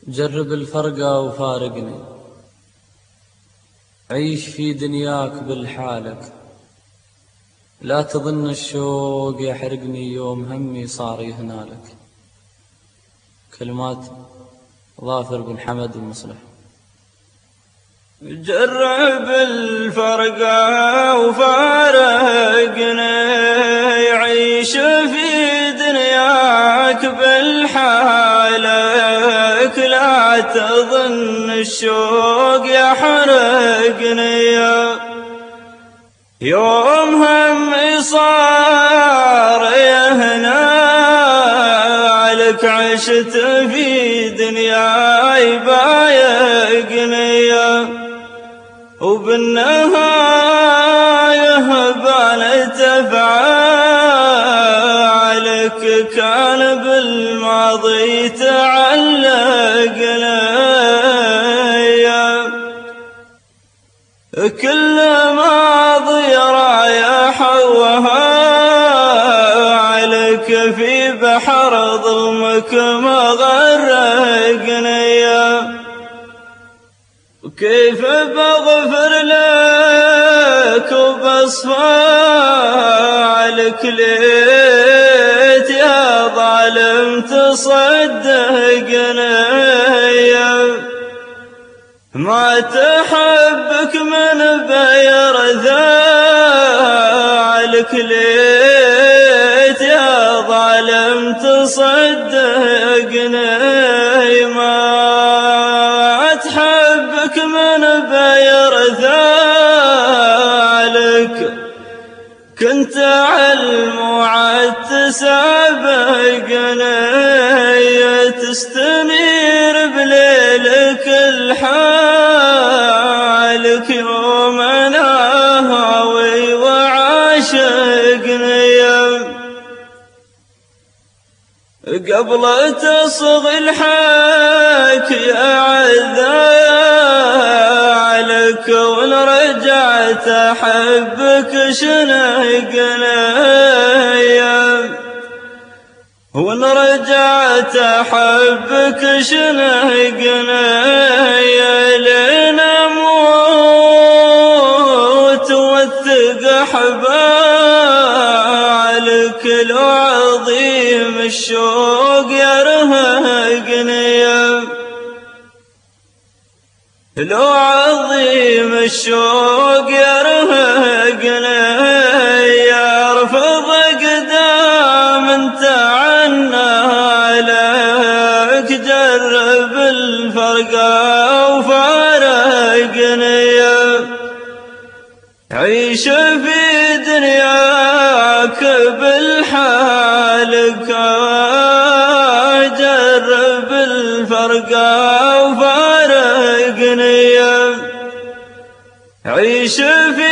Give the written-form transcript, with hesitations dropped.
جرب الفرقة وفارقني، عيش في دنياك بالحالك، لا تظن الشوق يحرقني يوم همي صار يهنالك. كلمات ظافر بن حمد المصلح. جرب الفرقة وفارقني، عيش في دنياك بالحالك، لا تظن الشوق يحرقني يوم همي صار يهنالك. عشت في دنياي بايقني وبالنهاية بانت أفعالك، كان بالماضي تعلقني كل ماضي رايح وهالك، في بحر ظلمك مغرقني. وكيف بغفر لك وبصفالك، ليت يا ظالم تصدقني. ما تحبك من بيرثالك، ليت يا ظالم تصدقني. ما تحبك من بيرثالك، كنت علم وعد تسابقني. تستنير بليلك الحالك يوم انا هاوي وعاشقني. قبل تصغي الحكي أعذالك، وإن رجعت أحبك شنقني. وإن رجعت أحبك شنقني، لين أموت وثق أحبالك. لو عظيم الشوق يرهقني، لو عظيم الشوق يرهقني. يرفض قدام انت عنالك، جرب الفرقة وفارقني. عيش في دنياك بالحالك، جرب الفرقة وفارقني. عيش في